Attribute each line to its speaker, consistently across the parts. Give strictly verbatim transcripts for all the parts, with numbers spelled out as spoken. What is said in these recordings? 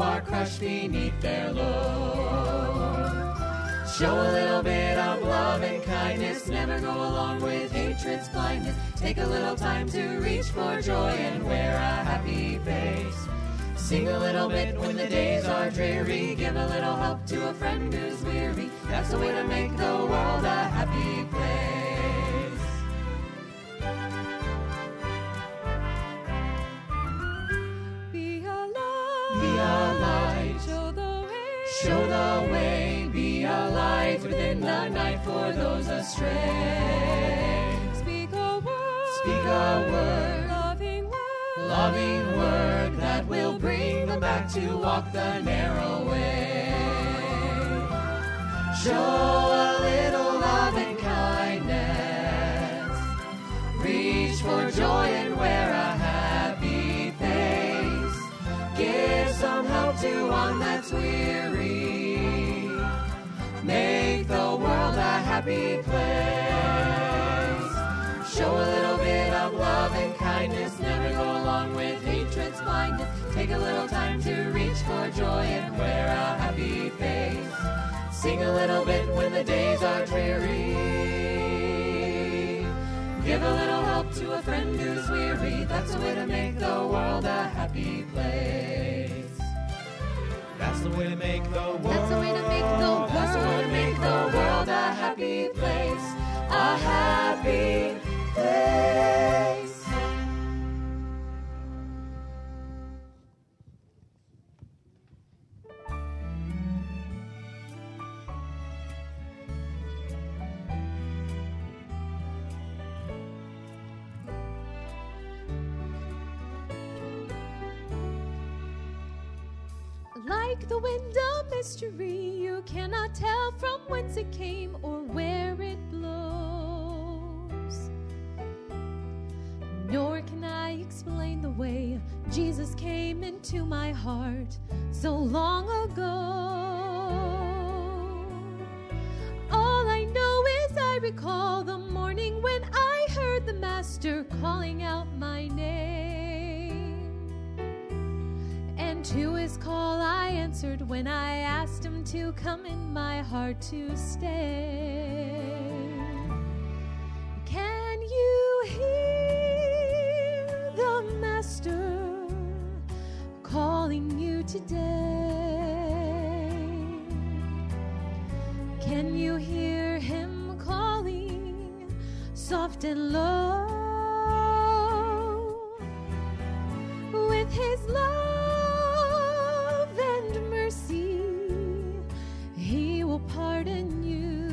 Speaker 1: are crushed beneath their load. Show a little bit of love and kindness, never go along with hatred's blindness. Take a little time to reach for joy and wear a happy face. Sing a little bit when the days are dreary, give a little help to a friend who's weary. That's the way to make the world a happy place.
Speaker 2: Be a light,
Speaker 1: Be a light,
Speaker 2: show the way,
Speaker 1: show the way. Be a light within the night for those astray.
Speaker 2: speak a word,
Speaker 1: Speak a word,
Speaker 2: loving word,
Speaker 1: loving word that will bring them back to walk the narrow way. Show a little love and kindness, reach for joy and wear a happy face. Give some help to one that's weary, make the world a happy place. Show a little bit of love and kindness, never go along with hatred's blindness. Take a little time to reach for joy and wear a happy face. Sing a little bit when the days are dreary. Give a little help to a friend who's weary. That's the way to make the world a happy place.
Speaker 3: That's the way to make the world.
Speaker 2: That's the way to make the world.
Speaker 1: That's the way to make the world a happy place. A happy place.
Speaker 2: Like the wind, a mystery, you cannot tell from whence it came or where it blows. Nor can I explain the way Jesus came into my heart so long ago. All I know is I recall the morning when I heard the Master calling out my name. And to his call I answered when I asked him to come in my heart to stay. Can you hear the Master calling you today? Can you hear him calling soft and low? With his love pardon you,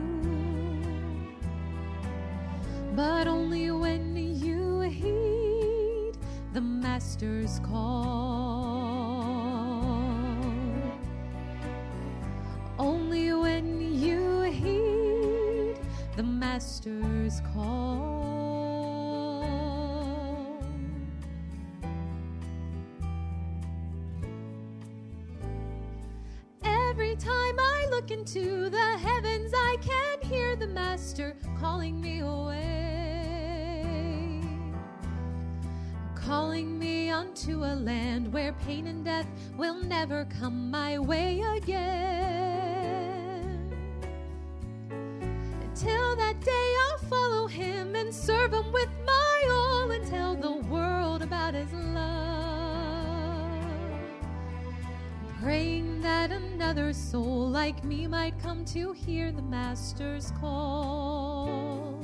Speaker 2: but only when you heed the Master's call. Only when you heed the Master's call. Every time I look into the heavens, I can hear the Master calling me away, calling me unto a land where pain and death will never come my way again. Until that day I'll follow him and serve him with my all and tell the world about his love, praying that another soul like me might come to hear the Master's call.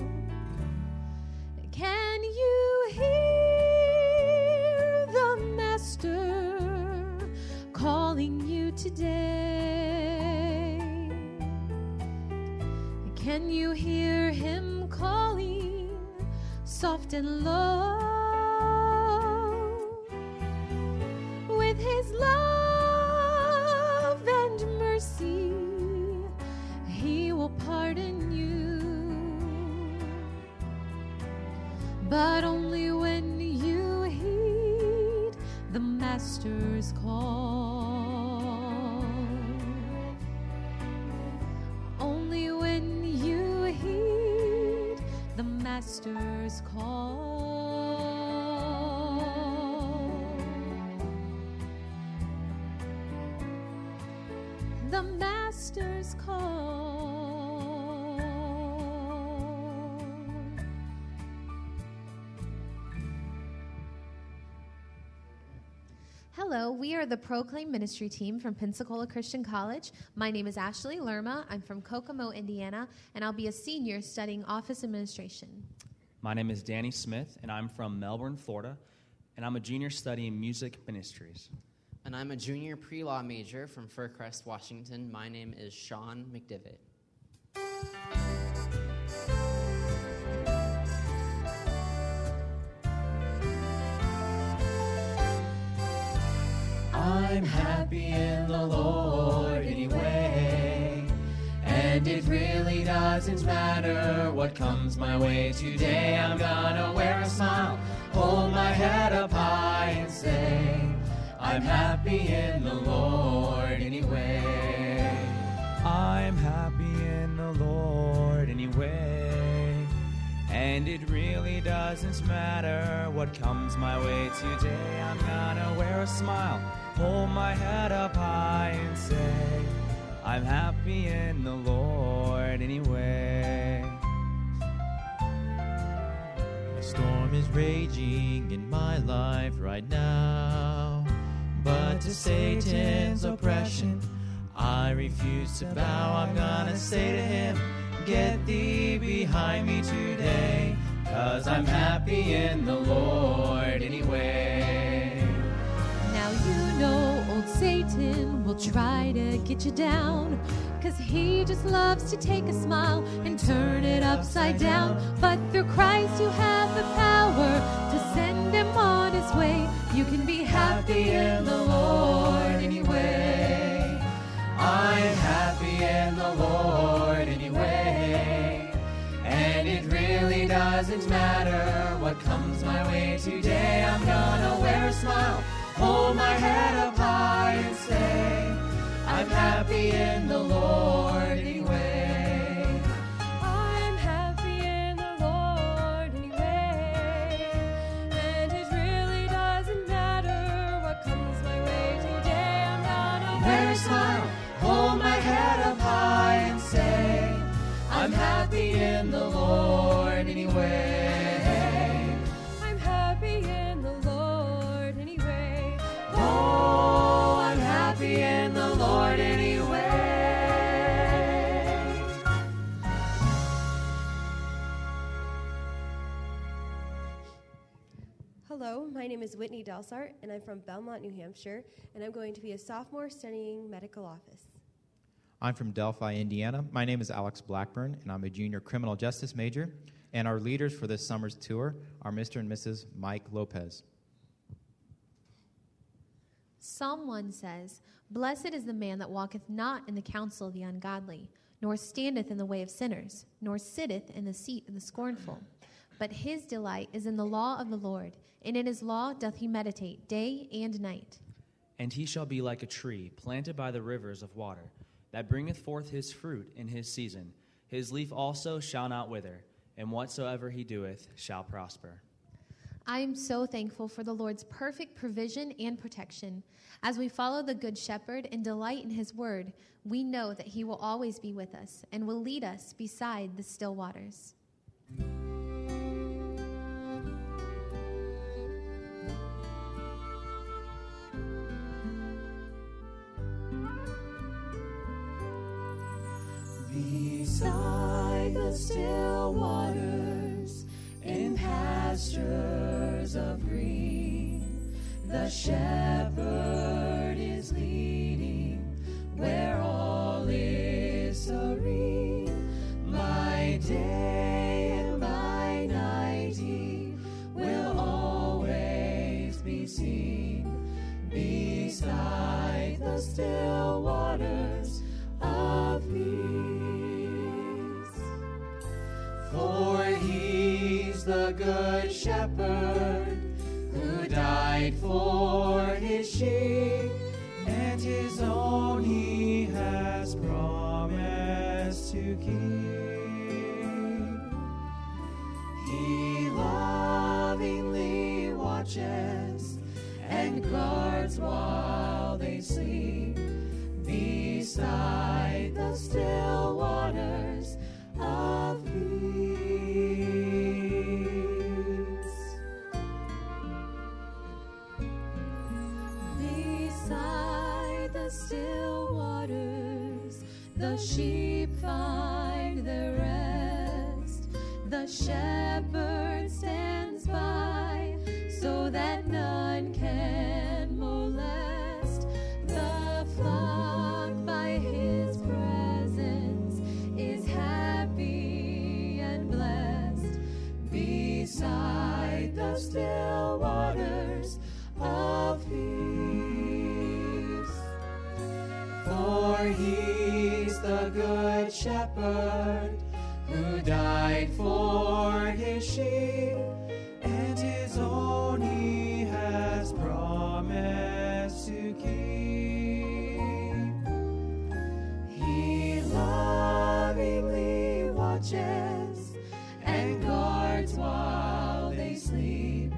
Speaker 2: Can you hear the Master calling you today? Can you hear him calling soft and low? With his love and mercy, he will pardon you, but only when you heed the Master's call. Only when you heed the Master's call. the Master's call. Hello, we are the Proclaim Ministry team from Pensacola Christian College. My name is Ashley Lerma. I'm from Kokomo, Indiana, and I'll be a senior studying office administration.
Speaker 4: My name is Danny Smith, and I'm from Melbourne, Florida, and I'm a junior studying music ministries.
Speaker 5: And I'm a junior pre-law major from Furcrest, Washington. My name is Sean McDivitt.
Speaker 1: I'm happy in the Lord anyway, and it really doesn't matter what comes my way today. I'm gonna wear a smile, hold my head up high and say, I'm happy in the Lord anyway.
Speaker 3: I'm happy in the Lord anyway, and it really doesn't matter what comes my way today. I'm gonna wear a smile, hold my head up high and say, I'm happy in the Lord anyway.
Speaker 6: A storm is raging in my life right now, but to Satan's oppression I refuse to bow. I'm gonna say to him, get thee behind me today, 'cause I'm happy in the Lord anyway.
Speaker 2: Now you know old Satan will try to get you down, 'cause he just loves to take a smile and turn it upside down. But through Christ you have the power to send him on his way. You can be happy in the Lord anyway.
Speaker 1: I'm happy in the Lord anyway, and it really doesn't matter what comes my way today. I'm gonna wear a smile, hold my head up high and say, I'm happy in the Lord anyway.
Speaker 2: I'm happy in the Lord anyway, and it really doesn't matter what comes my way today. I'm gonna
Speaker 1: Wear a smile, hold my head up high and say, I'm happy in the Lord anyway.
Speaker 2: I'm happy in the Lord anyway.
Speaker 1: Oh, I'm happy in the Lord anyway.
Speaker 7: Hello, my name is Whitney Delsart, and I'm from Belmont, New Hampshire, and I'm going to be a sophomore studying medical office.
Speaker 8: I'm from Delphi, Indiana. My name is Alex Blackburn, and I'm a junior criminal justice major. And our leaders for this summer's tour are Mister and Missus Mike Lopez.
Speaker 2: Psalm one says, Blessed is the man that walketh not in the counsel of the ungodly, nor standeth in the way of sinners, nor sitteth in the seat of the scornful. But his delight is in the law of the Lord, and in his law doth he meditate day and night.
Speaker 4: And he shall be like a tree planted by the rivers of water, that bringeth forth his fruit in his season. His leaf also shall not wither, and whatsoever he doeth shall prosper.
Speaker 2: I am so thankful for the Lord's perfect provision and protection. As we follow the Good Shepherd and delight in his word, we know that he will always be with us and will lead us beside the still waters.
Speaker 1: Beside the still waters, in pastures of green, the shepherd is leading, where all is serene. By day and by night he will always be seen, beside the still waters of peace. For he's the good shepherd who died for his sheep, and his own he has promised to keep. He lovingly watches and guards while they sleep beside the still waters of peace. Beside the still waters, the sheep find their rest. The shepherd stands by so that none can molest the flock. By his presence is happy and blessed beside the still waters of peace. For he's the good shepherd who died for his sheep, and his own he has promised to keep. He lovingly watches and guards while they sleep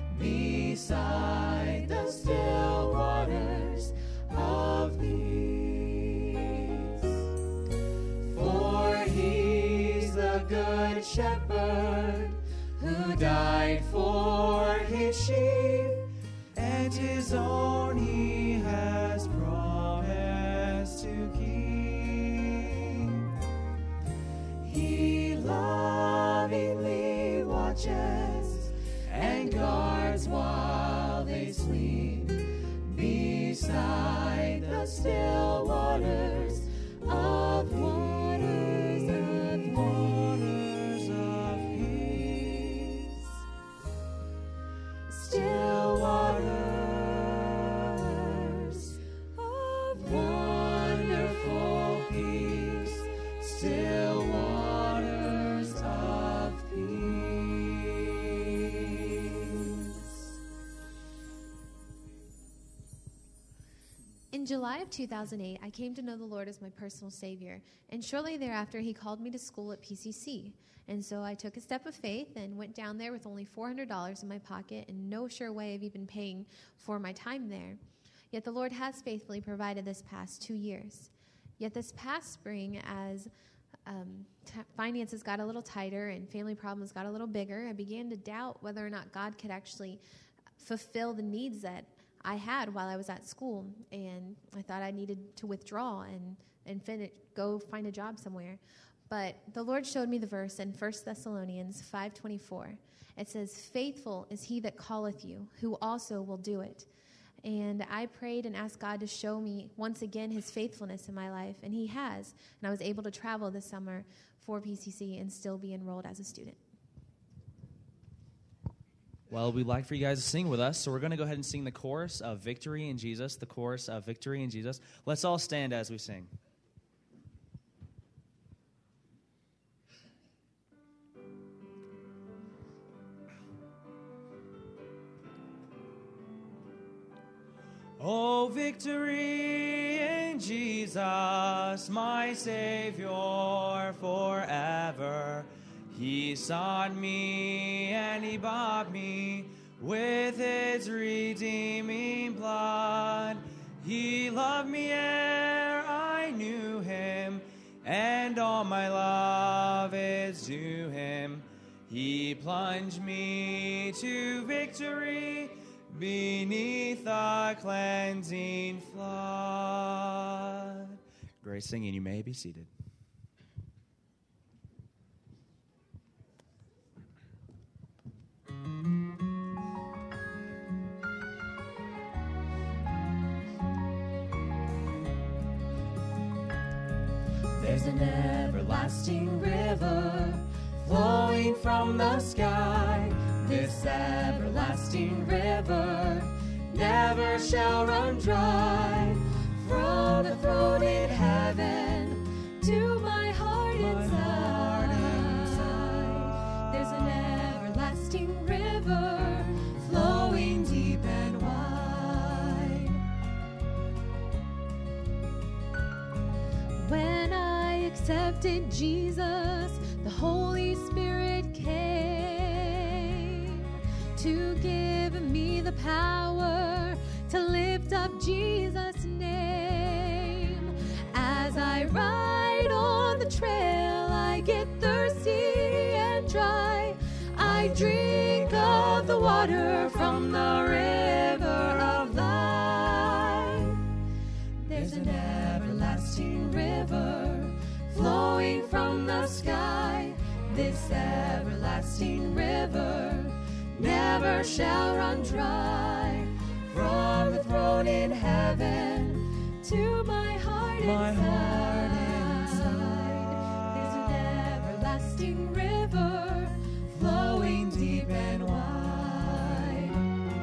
Speaker 1: beside the still waters of peace. For he's the good shepherd who died for his sheep, and his own he has promised to keep. He lovingly watches and guards while they sleep beside the still waters of waters of waters of peace. Still waters of wonderful peace. Still waters of peace.
Speaker 2: In July of two thousand eight, I came to know the Lord as my personal Savior, and shortly thereafter, He called me to school at P C C. And so I took a step of faith and went down there with only four hundred dollars in my pocket and no sure way of even paying for my time there. Yet the Lord has faithfully provided this past two years. Yet this past spring, as um, t- finances got a little tighter and family problems got a little bigger, I began to doubt whether or not God could actually fulfill the needs that I had while I was at school, and I thought I needed to withdraw and, and fin- go find a job somewhere. But the Lord showed me the verse in First Thessalonians five twenty-four. It says, "Faithful is he that calleth you, who also will do it." And I prayed and asked God to show me once again his faithfulness in my life, and he has. And I was able to travel this summer for P C C and still be enrolled as a student.
Speaker 4: Well, we'd like for you guys to sing with us, so we're going to go ahead and sing the chorus of Victory in Jesus, the chorus of Victory in Jesus. Let's all stand as we sing. Oh, victory in Jesus, my Savior forever. He sought me and he bought me with his redeeming blood. He loved me ere I knew him, and all my love is to him. He plunged me to victory beneath the cleansing flood. Great singing. You may be seated.
Speaker 1: There's an everlasting river flowing from the sky. This everlasting river never shall run dry. From the throne in heaven to my heart inside, there's an everlasting river flowing deep and wide.
Speaker 2: When I accepted Jesus, the Holy Spirit came to give me the power to lift up Jesus' name. As I rise
Speaker 1: I drink of the water from the river of life. There's an everlasting river flowing from the sky. This everlasting river never shall run dry. From the throne in heaven to my heart
Speaker 3: My
Speaker 1: inside.
Speaker 3: heart
Speaker 1: There's an everlasting river flowing deep and wide.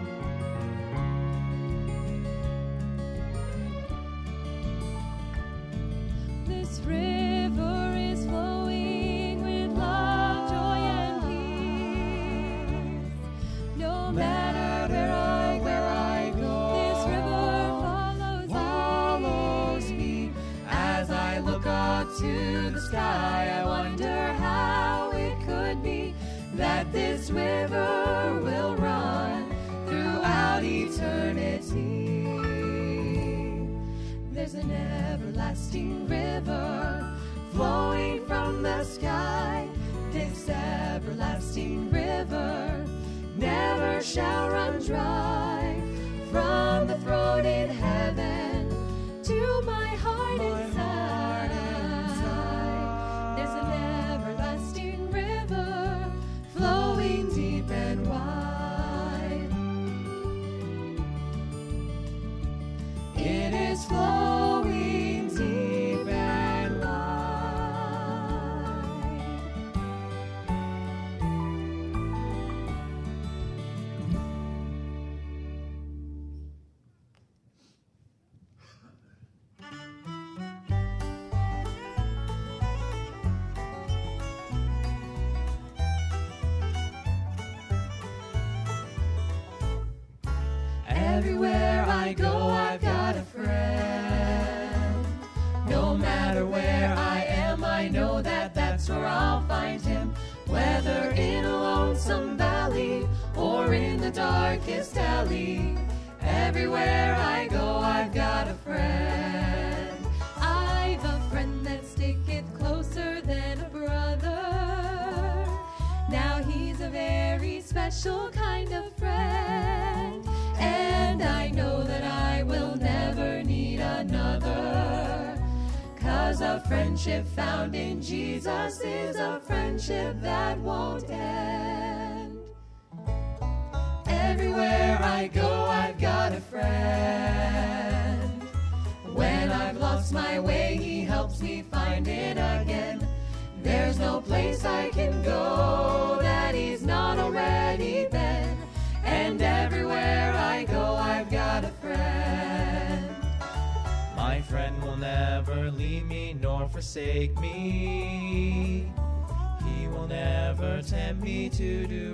Speaker 1: This river is flowing with love, joy, and peace. No matter where I, where I go, this river follows, follows me. As I look up to the sky, I wonder how it could be that this river will run throughout eternity. There's an everlasting river flowing from the sky. This everlasting river never shall run dry. From the throne in heaven to my heart inside. There's an everlasting river flowing deep and wide. It is flowing deep and wide. Everywhere I go, I've got a friend. No matter where I am, I know that that's where I'll find him. Whether in a lonesome valley or in the darkest alley, everywhere I go, I've got a friend. I've a friend that sticketh closer than a brother. Now he's a very special kind of friend. And I know that I will never need another. 'Cause a friendship found in Jesus is a friendship that won't end. Everywhere I go, I've got a friend. When I've lost my way, he helps me find it again. There's no place I can go that he's not already been. And everywhere I go, I've got a friend.
Speaker 3: My friend will never leave me nor forsake me. He will never tempt me to do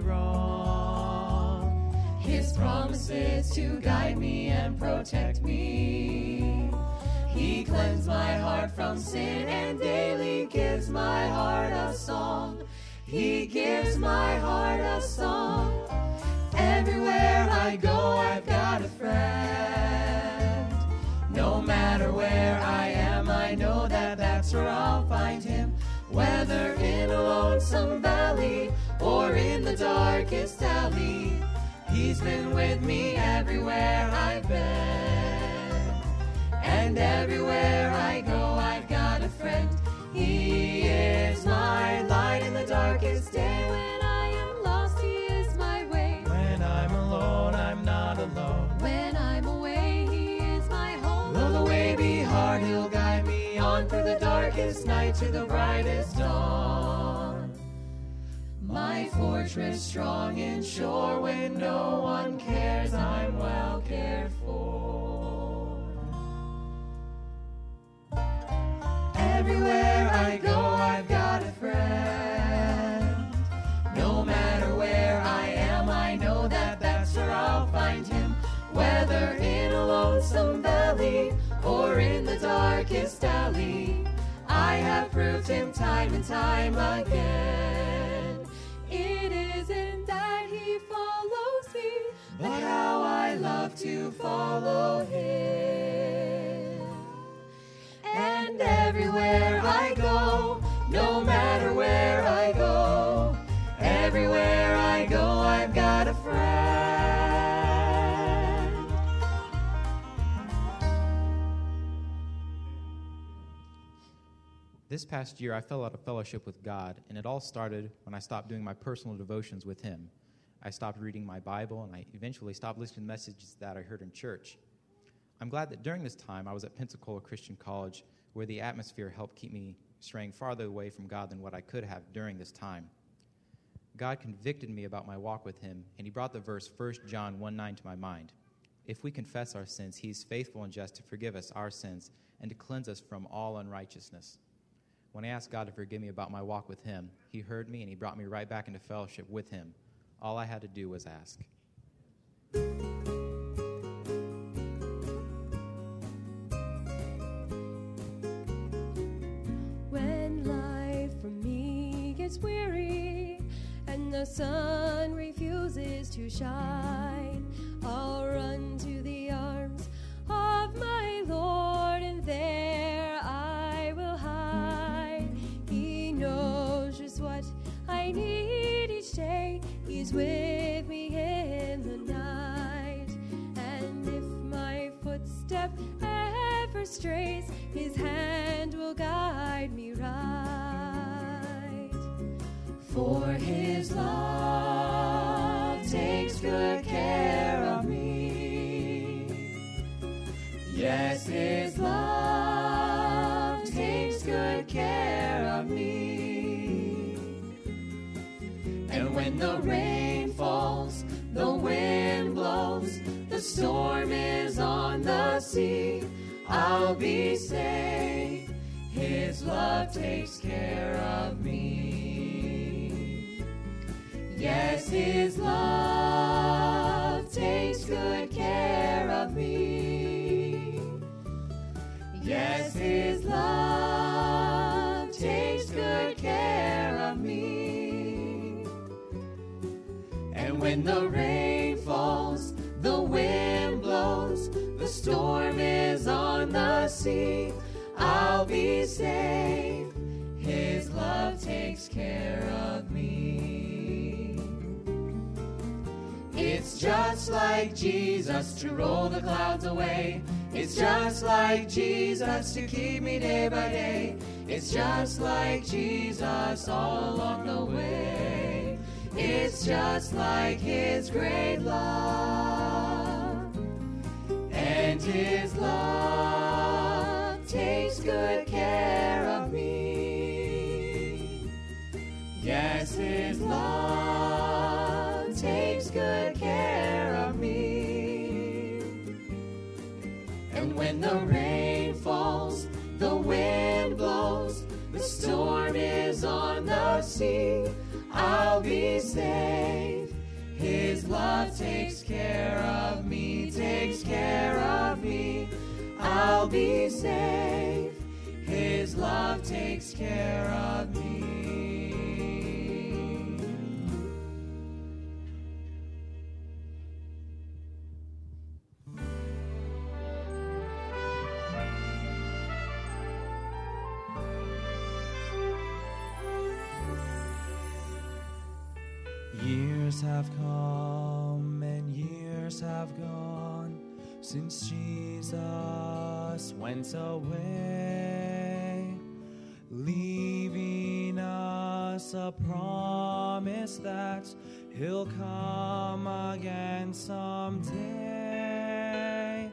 Speaker 3: wrong.
Speaker 1: His promises to guide me and protect me. He cleansed my heart from sin and daily gives my heart a song. He gives my heart a song. Everywhere I go, I've got a friend. No matter where I am, I know that that's where I'll find him. Whether in a lonesome valley or in the darkest alley, he's been with me everywhere I've been. And everywhere I go, I've got a friend. He is my light in the darkest day. When I am lost, he is my way.
Speaker 3: When I'm alone, I'm not alone.
Speaker 1: When I'm away, he is my home. Though the way be hard, he'll guide me on through the darkest night to the brightest dawn. My fortress strong and sure, when no one cares, I'm well cared for. Everywhere I go, I've got a friend. No matter where I am, I know that that's where I'll find him. Whether in a lonesome valley or in the darkest alley, I have proved him time and time again. It isn't that he follows me, but how I love to follow him. And everywhere I go, no matter where I go, everywhere I
Speaker 8: This past year, I fell out of fellowship with God, and it all started when I stopped doing my personal devotions with Him. I stopped reading my Bible, and I eventually stopped listening to messages that I heard in church. I'm glad that during this time, I was at Pensacola Christian College, where the atmosphere helped keep me straying farther away from God than what I could have during this time. God convicted me about my walk with Him, and He brought the verse First John one nine to my mind. If we confess our sins, He is faithful and just to forgive us our sins and to cleanse us from all unrighteousness. When I asked God to forgive me about my walk with Him, He heard me and He brought me right back into fellowship with Him. All I had to do was ask.
Speaker 7: When life for me gets weary and the sun refuses to shine, I'll run to the arms of my Lord, and there I will hide. He knows just what I need each day. He's with me in the night. And if my footstep ever strays, His hand will guide me right. For His love takes good care of me. Yes, His love takes good care of me. And when the rain falls, the wind blows, the storm is on the sea, I'll be safe. His love takes care of me. Yes, His love takes good care of me. Yes, His love takes good care of me. And when the rain falls, the wind blows, the storm is on the sea, I'll be safe. His love takes care of me. It's just like Jesus to roll the clouds away. It's just like Jesus to keep me day by day. It's just like Jesus all along the way. It's just like His great love. And His love takes good care of me. Yes, His love takes good care of me. And when the rain falls, the wind blows, the storm is on the sea, I'll be safe. His love takes care of me, takes care of me. I'll be safe. His love takes care of me.
Speaker 3: Years have come and years have gone since Jesus went away, leaving us a promise that He'll come again someday.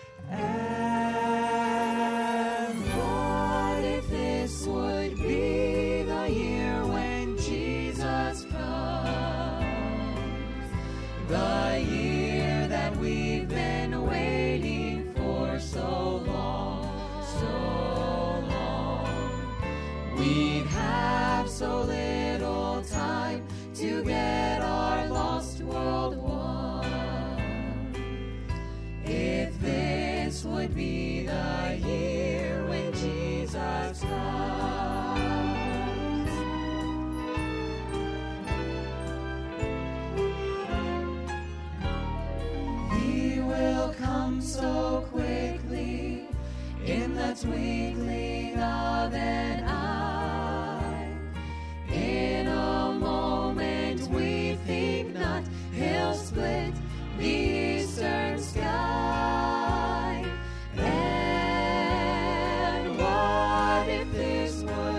Speaker 3: And what if this would be the year when Jesus comes? The year that we've been waiting for so long, so long. We'd have so little time to get our lost world won. If this would be the year when Jesus comes. He will come so quickly, in the twinkling of an eye. In a moment we think not, He'll split the eastern sky. And what if this would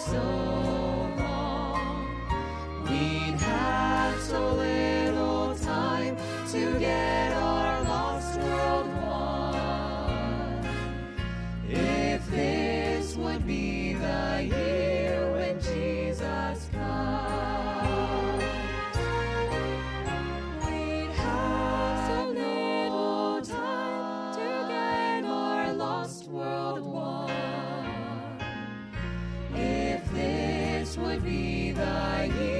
Speaker 1: so long. We'd had so little time to get our lost world won. If this would be the year when Jesus comes, we'd have so little time to get our lost world won. If this would be the year